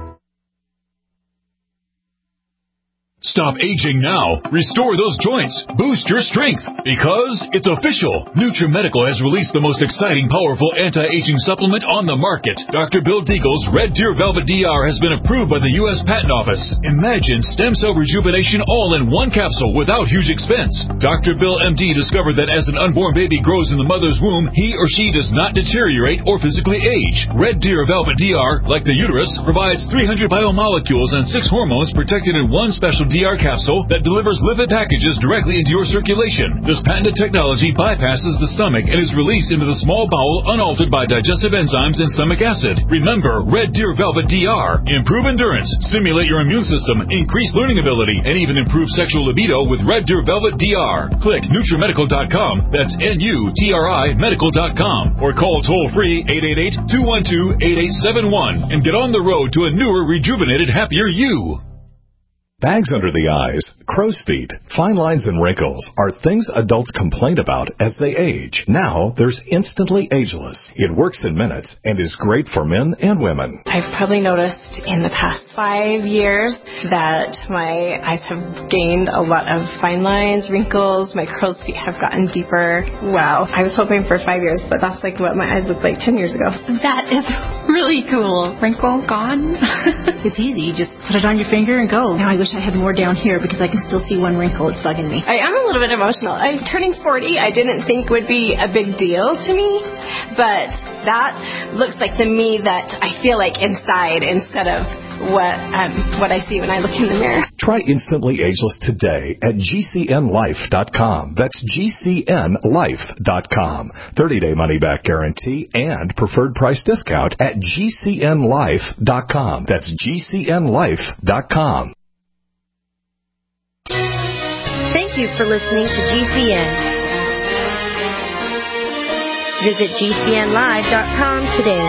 Stop aging now. Restore those joints. Boost your strength. Because it's official. NutriMedical has released the most exciting, powerful anti-aging supplement on the market. Doctor Bill Deagle's Red Deer Velvet D R has been approved by the U S Patent Office. Imagine stem cell rejuvenation all in one capsule without huge expense. Doctor Bill M D discovered that as an unborn baby grows in the mother's womb, he or she does not deteriorate or physically age. Red Deer Velvet D R, like the uterus, provides three hundred biomolecules and six hormones protected in one special D R capsule that delivers lipid packages directly into your circulation. This patented technology bypasses the stomach and is released into the small bowel unaltered by digestive enzymes and stomach acid. Remember, Red Deer Velvet D R. Improve endurance, stimulate your immune system, increase learning ability, and even improve sexual libido with Red Deer Velvet D R. Click NutriMedical dot com. That's N U T R I medical dot com. Or call toll-free eight eight eight, two one two, eight eight seven one and get on the road to a newer, rejuvenated, happier you.
Bags under the eyes, crow's feet, fine lines, and wrinkles are things adults complain about as they age. Now, there's Instantly Ageless. It works in minutes and is great for men and women.
I've probably noticed in the past five years that my eyes have gained a lot of fine lines, wrinkles, my crow's feet have gotten deeper. Wow. I was hoping for five years, but that's like what my eyes looked like ten years ago.
That is really cool. Wrinkle gone.
It's easy. You just put it on your finger and go. Now I wish I had more down here because I can still see one wrinkle. It's bugging me.
I am a little bit emotional. I'm turning forty. I didn't think would be a big deal to me, but that looks like the me that I feel like inside instead of what um, what I see when I look in the mirror.
Try Instantly Ageless today at G C N life dot com. That's G C N life dot com. thirty-day money-back guarantee and preferred price discount at G C N life dot com. That's G C N life dot com.
Thank you for listening to G C N. Visit G C N live dot com today.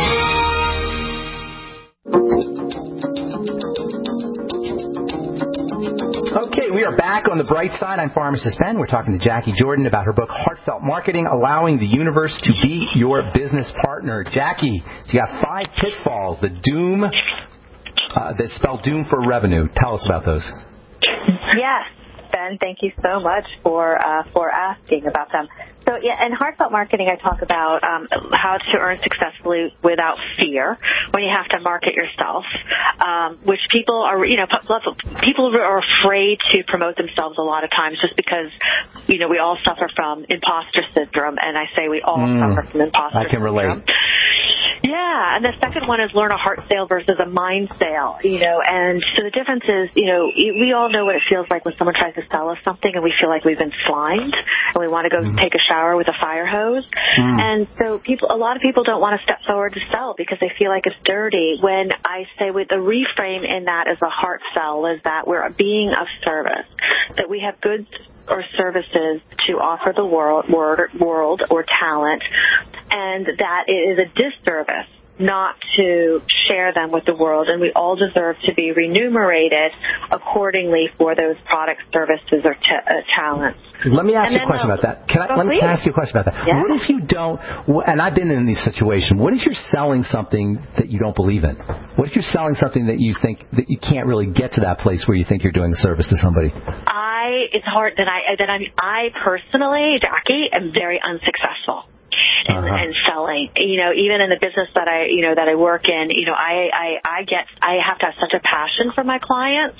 Okay, we are back on the bright side. I'm Pharmacist Ben. We're talking to Jackie Jordan about her book, Heartfelt Marketing, Allowing the Universe to Be Your Business Partner. Jackie, so you got five pitfalls, the doom, uh, that spell doom for revenue. Tell us about those.
Yes, Ben, thank you so much for uh, for asking about them. So, yeah, in Heartfelt Marketing, I talk about um, how to earn successfully without fear when you have to market yourself, um, which people are, you know, people are afraid to promote themselves a lot of times just because, you know, we all suffer from imposter syndrome, and I say we all mm, suffer from imposter syndrome.
I can relate.
Yeah, and the second one is learn a heart sale versus a mind sale, you know, and so the difference is, you know, we all know what it feels like when someone tries to sell us something and we feel like we've been slimed and we want to go mm. take a shower with a fire hose. Mm. And so people, a lot of people don't want to step forward to sell because they feel like it's dirty. When I say with the reframe in that as a heart sell is that we're being of service, that we have goods or services to offer the world, world or talent, and that it is a disservice not to share them with the world, and we all deserve to be remunerated accordingly for those products, services, or t- uh, talents.
Let me ask
and
you a question
the,
about that. Can I,
oh,
let me
please.
ask you a question about that.
Yeah.
What if you don't, and I've been in this situation, what if you're selling something that you don't believe in? What if you're selling something that you think that you can't really get to that place where you think you're doing a service to somebody?
I, it's hard that I, that I, I personally, Jackie, am very unsuccessful. And, uh-huh. and selling, you know, even in the business that I, you know, that I work in, you know, I, I, I get, I have to have such a passion for my clients.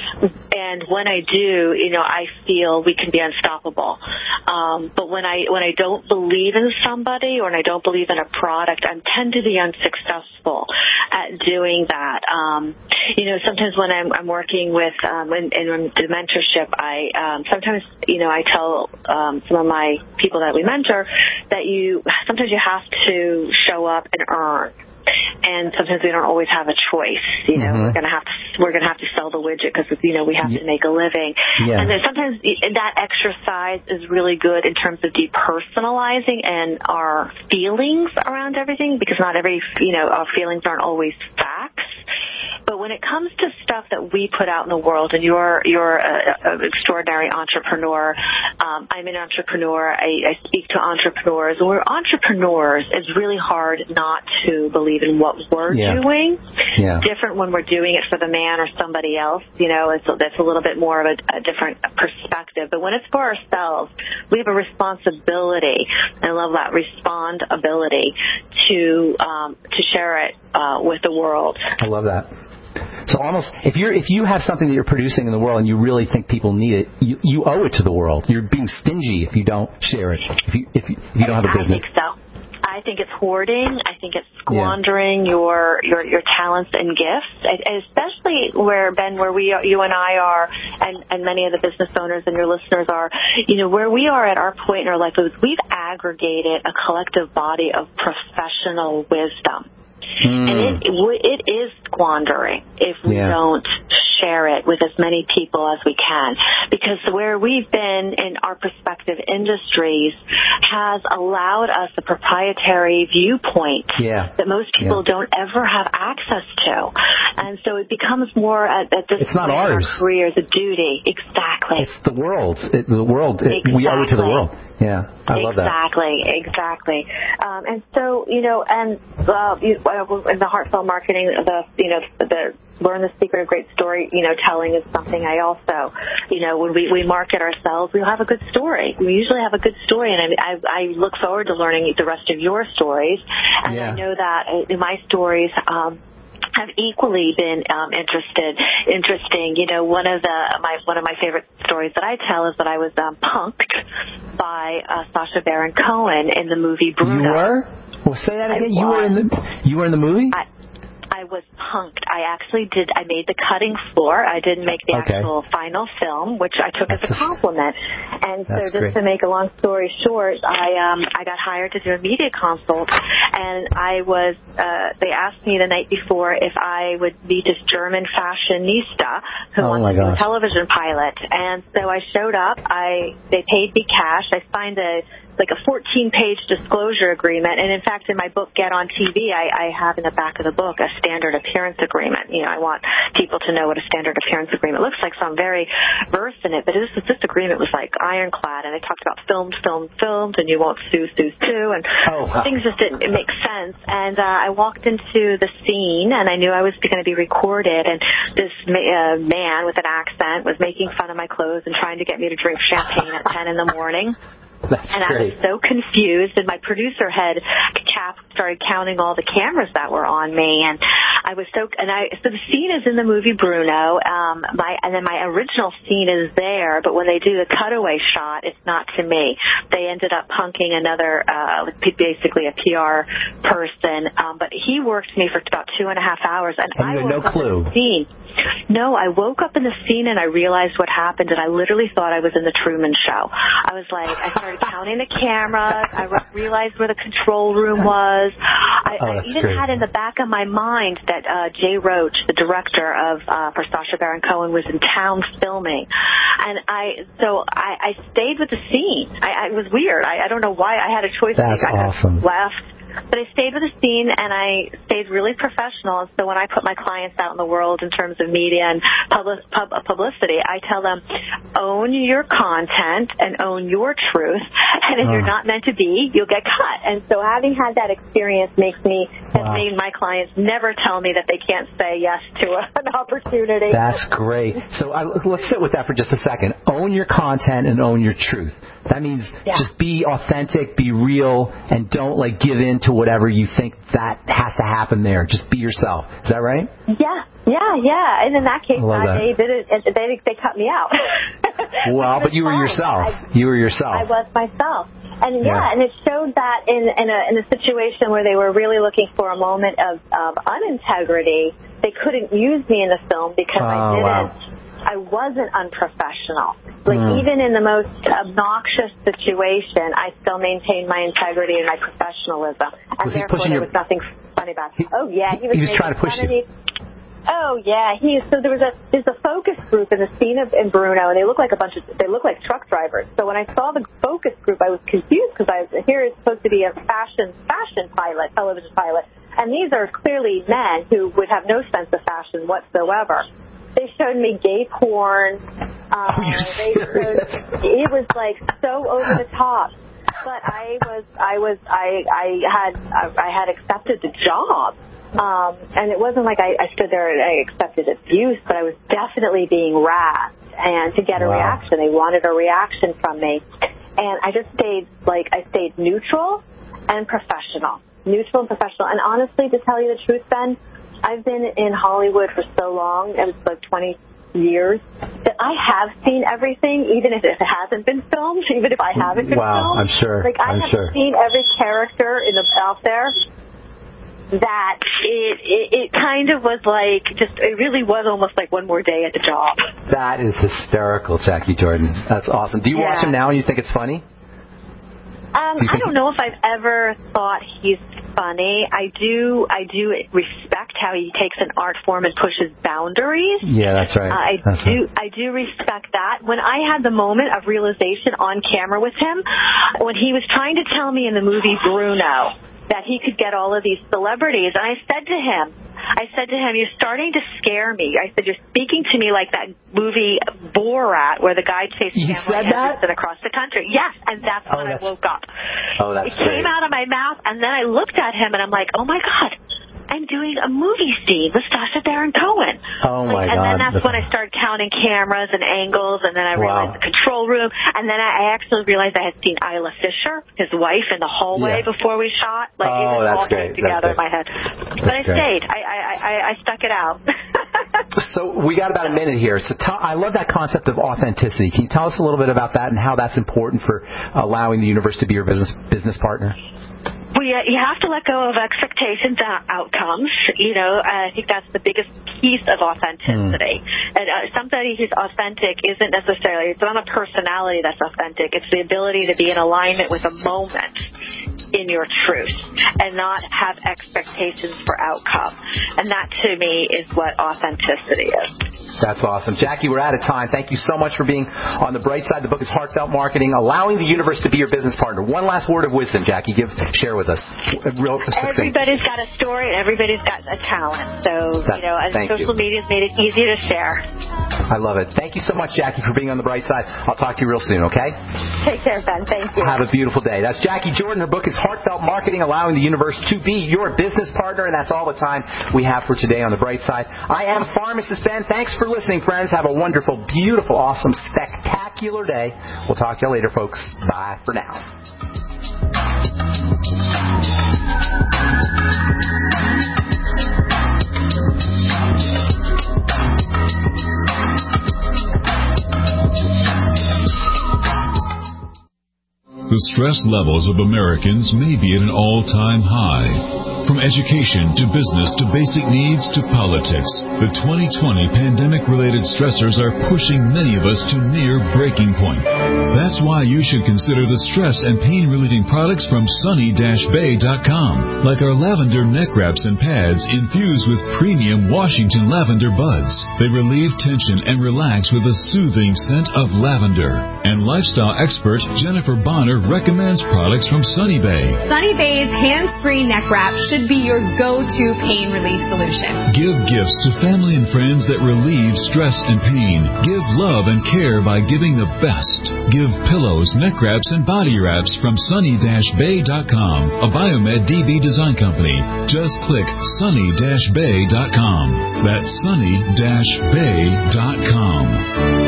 And when I do, you know, I feel we can be unstoppable. Um, but when I, when I don't believe in somebody or when I don't believe in a product, I tend to be unsuccessful at doing that. Um, you know, sometimes when I'm, I'm working with, um, in, in the mentorship, I, um, sometimes, you know, I tell, um, some of my people that we mentor that you, sometimes you have to show up and earn. and sometimes we don't always have a choice. You know,
Mm-hmm.
we're gonna have to we're gonna have to sell the widget because you know we have
Yeah.
to make a living.
Yeah.
And then sometimes that exercise is really good in terms of depersonalizing and our feelings around everything, because not every you know our feelings aren't always facts. But when it comes to stuff that we put out in the world, and you're you're an extraordinary entrepreneur, um, I'm an entrepreneur. I, I speak to entrepreneurs. When we're entrepreneurs, it's really hard not to believe in what we're
Yeah.
doing.
Yeah.
Different when we're doing it for the man or somebody else. You know, it's that's a little bit more of a, a different perspective. But when it's for ourselves, we have a responsibility. I love that respondability to um, to share it uh, with the world.
I love that. So almost, if you're if you have something that you're producing in the world and you really think people need it, you, you owe it to the world. You're being stingy if you don't share it. If you if you, if you don't have a business.
I think so. I think it's hoarding. I think it's squandering yeah. your, your your talents and gifts, and especially where, Ben, where we are, you and I are, and, and many of the business owners and your listeners are, you know, where we are at our point in our life is we've aggregated a collective body of professional wisdom.
Mm.
And it, it is squandering if we
yeah.
don't share it with as many people as we can. Because where we've been in our prospective industries has allowed us a proprietary viewpoint
yeah.
that most people
yeah.
don't ever have access to. And so it becomes more at, at this
it's not
point
ours.
in our career as a duty. Exactly.
It's the world's. It, the world. It,
exactly.
We owe it to the world. Yeah, I love that.
Exactly, exactly. Um, and so, you know, and uh, you, uh, in the heartfelt marketing, the you know, the learn the secret of great story, you know, telling is something I also, you know, when we, we market ourselves, we'll have a good story. We usually have a good story, and I, I, I look forward to learning the rest of your stories. And
yeah.
I know that in my stories, um, have equally been um, interested, interesting. You know, one of the my one of my favorite stories that I tell is that I was um, punked by uh, Sacha Baron Cohen in the movie Bruno.
You were? Well, say that again.
I
you
was.
were in the you were in the movie.
I, I was punked. I actually did. I made the cutting floor. I didn't make the
okay.
actual final film, which I took
that's
as a compliment. And so, just
great.
to make a long story short, I um I got hired to do a media consult, and I was. Uh, they asked me the night before if I would be this German fashionista who
oh
wanted to do a
gosh.
television pilot. And so I showed up. I they paid me cash. I signed a like a fourteen-page disclosure agreement. And in fact, in my book, Get on T V, I, I have in the back of the book a standard appearance agreement. You know, I want people to know what a standard appearance agreement looks like, so I'm very versed in it. But this, this agreement was like ironclad, and it talked about filmed, filmed, filmed, and you won't sue, sue, sue, and
oh, wow.
things just didn't make sense. And uh, I walked into the scene, and I knew I was going to be recorded, and this uh, man with an accent was making fun of my clothes and trying to get me to drink champagne at ten in the morning.
That's
and
great.
I was so confused, and my producer had Cap started counting all the cameras that were on me, and I was so and I so the scene is in the movie Bruno, um, my and then my original scene is there, but when they do the cutaway shot, it's not to me. They ended up punking another, uh, basically a P R person, um, but he worked me for about two and a half hours, and,
and
I
you had
woke
no
up
clue.
in the scene. No, I woke up in the scene and I realized what happened, and I literally thought I was in the Truman Show. I was like, I started counting the cameras. I re- realized where the control room was. I,
oh,
I even
great.
had in the back of my mind that uh, Jay Roach, the director of uh, for Sacha Baron Cohen, was in town filming, and I so I, I stayed with the scene. I, I it was weird. I, I don't know why I had a choice.
That's
I
awesome.
Left. But I stayed with the scene, and I stayed really professional. So when I put my clients out in the world in terms of media and public, pub, publicity, I tell them, own your content and own your truth. And if oh. you're not meant to be, you'll get cut. And so having had that experience makes me, has wow. made my clients never tell me that they can't say yes to a, an opportunity.
That's great. So I, let's sit with that for just a second. Own your content and own your truth. That means
yeah.
just be authentic, be real, and don't like give in to whatever you think that has to happen there. Just be yourself. Is that right?
Yeah, yeah, yeah. And in that case, uh,
that.
they did it. They they cut me out.
Well, but you were
fine.
yourself.
I,
you were yourself.
I was myself. And yeah,
yeah,
and it showed that in in a in a situation where they were really looking for a moment of of unintegrity, they couldn't use me in the film because
oh,
I didn't.
Wow.
I wasn't unprofessional. Like,
Mm.
even in the most obnoxious situation, I still maintained my integrity and my professionalism. And
Was he
therefore,
pushing
there
your-
was nothing funny about it. Oh, yeah. He was,
he was
making
trying to push
fun of
you.
me. Oh, yeah. He, so there was a, there's a focus group in the scene of, in Bruno, and they look like a bunch of, they look like truck drivers. So when I saw the focus group, I was confused because I was, here it's supposed to be a fashion, fashion pilot, television pilot. And these are clearly men who would have no sense of fashion whatsoever. They showed me gay porn. Uh, they showed, it was like so over the top. But I was, I was, I, I had, I had accepted the job. Um, and it wasn't like I, I stood there and I accepted abuse, but I was definitely being razzed. And to get a
Wow.
reaction, they wanted a reaction from me. And I just stayed, like, I stayed neutral and professional. Neutral and professional. And honestly, to tell you the truth, Ben, I've been in Hollywood for so long, it was like twenty years, that I have seen everything, even if it hasn't been filmed, even if I haven't been
Wow,
filmed.
I'm sure.
Like, I
I'm
have
sure.
seen every character in the, out there that it, it, it kind of was like, just, it really was almost like one more day at the job.
That is hysterical, Jackie Jordan. That's awesome. Do you
Yeah.
watch him now and you think it's funny?
Um,
Do you
I
think-
don't know if I've ever thought he's funny. I do, I do respect how he takes an art form and pushes boundaries.
Yeah, that's right.
Uh, I
That's
do,
right.
I do respect that. When I had the moment of realization on camera with him, when he was trying to tell me in the movie Bruno that he could get all of these celebrities, and I said to him, I said to him, you're starting to scare me. I said, you're speaking to me like that movie Borat where the guy chased
You
Pamela
said that?
Anderson across the country. Yes, and that's
Oh,
when I
that's-
woke up.
Oh, that's
It
great.
came out of my mouth, and then I looked at him, and I'm like, oh, my God, I'm doing a movie scene with Sacha Baron Cohen.
Oh, my
Like, and
God.
then that's when I started counting cameras and angles, and then I realized
Wow.
the control room, and then I actually realized I had seen Isla Fisher, his wife, in the hallway
Yeah.
before we shot. Like, it
Oh,
was
that's
all
great.
came together
That's
in my head. But I
great.
stayed. I, I, I, I stuck it out.
So we got about a minute here. So tell, I love that concept of authenticity. Can you tell us a little bit about that and how that's important for allowing the universe to be your business business partner?
Well, you, you have to let go of expectations and outcomes. You know, I think that's the biggest piece of authenticity. Mm. And uh, somebody who's authentic isn't necessarily, it's not a personality that's authentic. It's the ability to be in alignment with a moment in your truth and not have expectations for outcome. And that, to me, is what authenticity is.
That's awesome. Jackie, we're out of time. Thank you so much for being on the bright side. The book is Heartfelt Marketing, Allowing the Universe to be Your Business Partner. One last word of wisdom, Jackie. Give, share with us. Real succinct.
Everybody's got a story and everybody's got a talent. So,
That,
you know, and social
you.
media's made it easy to share.
I love it. Thank you so much, Jackie, for being on the bright side. I'll talk to you real soon, okay?
Take care, Ben. Thank you.
Have a beautiful day. That's Jackie Jordan. Her book is Heartfelt Marketing, Allowing the Universe to be Your Business Partner. And that's all the time we have for today on the bright side. I am Pharmacist Ben. Thanks for listening, friends. Have a wonderful, beautiful, awesome, spectacular day. We'll talk to you later, folks. Bye for now.
The stress levels of Americans may be at an all-time high. From education to business to basic needs to politics, the twenty twenty pandemic-related stressors are pushing many of us to near breaking point. That's why you should consider the stress and pain-relieving products from sunny dash bay dot com, like our lavender neck wraps and pads infused with premium Washington lavender buds. They relieve tension and relax with a soothing scent of lavender. And lifestyle expert Jennifer Bonner recommends products from Sunny Bay.
Sunny Bay's hands-free neck wrap should be your go-to pain relief solution.
Give gifts to family and friends that relieve stress and pain. Give love and care by giving the best. Give pillows, neck wraps, and body wraps from sunny dash bay dot com, a Biomed D B design company. Just click sunny dash bay dot com. That's sunny dash bay dot com.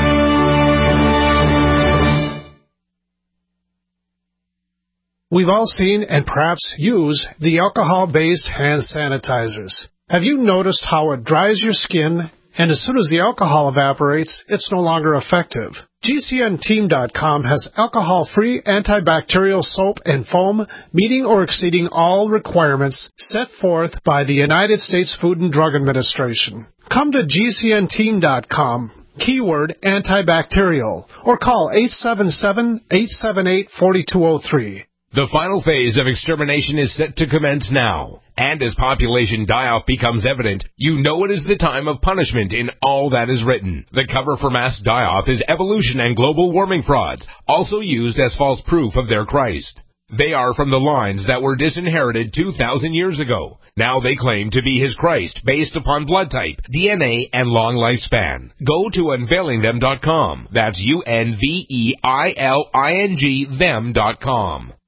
We've all seen and perhaps use the alcohol-based hand sanitizers. Have you noticed how it dries your skin, and as soon as the alcohol evaporates, it's no longer effective? G C N team dot com has alcohol-free antibacterial soap and foam meeting or exceeding all requirements set forth by the United States Food and Drug Administration. Come to G C N team dot com keyword antibacterial, or call eight seven seven, eight seven eight, four two zero three.
The final phase of extermination is set to commence now. And as population die-off becomes evident, you know it is the time of punishment in all that is written. The cover for mass die-off is evolution and global warming frauds, also used as false proof of their Christ. They are from the lines that were disinherited two thousand years ago. Now they claim to be his Christ based upon blood type, D N A, and long lifespan. Go to unveiling them dot com. That's U N V E I L I N G them dot com.